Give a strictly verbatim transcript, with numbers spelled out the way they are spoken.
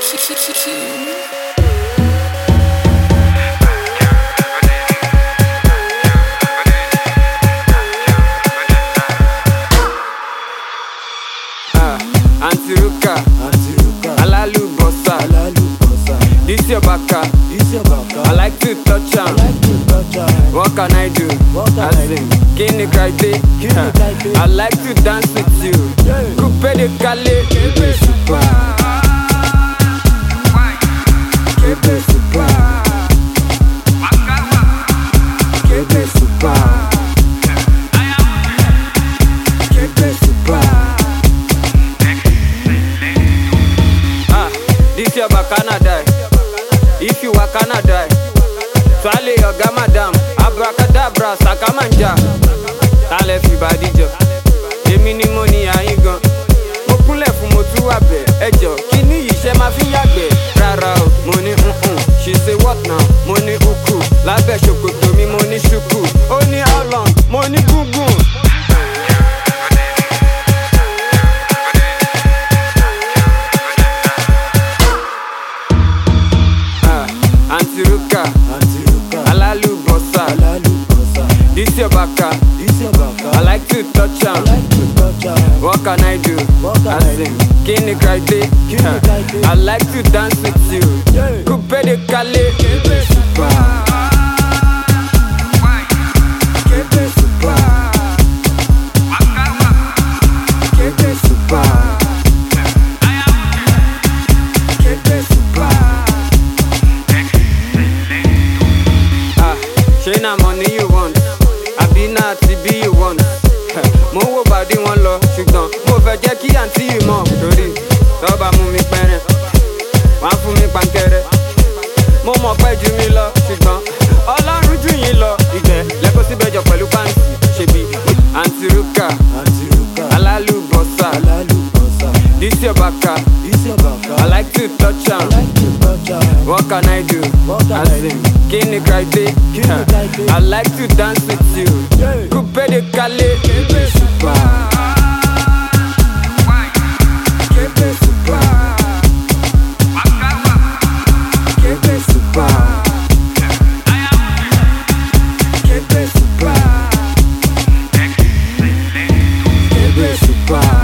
Auntie Ruka, Alalu Bossa, this your baka, I like to touch am. What can I do? As in, Kini Krite, I like to dance with you. Coupe de Calais, Kebe Super, Kebe Super, Kebe Super, Kebe Super. This your bacana die. If you wakana die, swallow your gamma dam. Abracadabra, sakamanja. Tale fi body jo. Emi ni money ayin gan. Mo kunle fun mo tu wa be. Ejo, kini yi se ma fi yagbe. Rara o, mo ni mm. She say what now? Mo ni uku. Lábẹ́ ṣòkòtò mi mo ni shuku. Ó ní how long? Mo ni gungun. Auntie Ruka, Alalu Bossa, this your baka, I like to touch am. What can I do? As in, Kini Krite, I like to dance with you. Coupe de Calais, Kebe Super, Kebe Super, Kebe Super, Kebe Super. Ṣé na money you want? Àbí na T B you want? Mo wo bàdí wọn lọ, ṣùgbọ́n mo fẹ́ jẹ́ kí àǹtí yìí mọ̀. Torí tọ́ba mú mi pẹ́rẹ́, wọ́n á fún mi pankẹ́rẹ́. Mo mọ̀ pẹ́ ju mi lọ, ṣùgbọ́n Ọlọ́run jù yín lọ. Ìgbẹ́ lẹ́kọ̀ọ́ síbẹ̀ jọ pẹ̀lú pàǹtì. Ṣebí Auntie Ruka, Alalu Bossa, this your baka, I like to touch am. What can I do? As in, Kini Krite, I like to dance with you. Coupe de Calais, Kebe Super, Kebe Super, Kebe Super, Kebe Super, Kebe Super.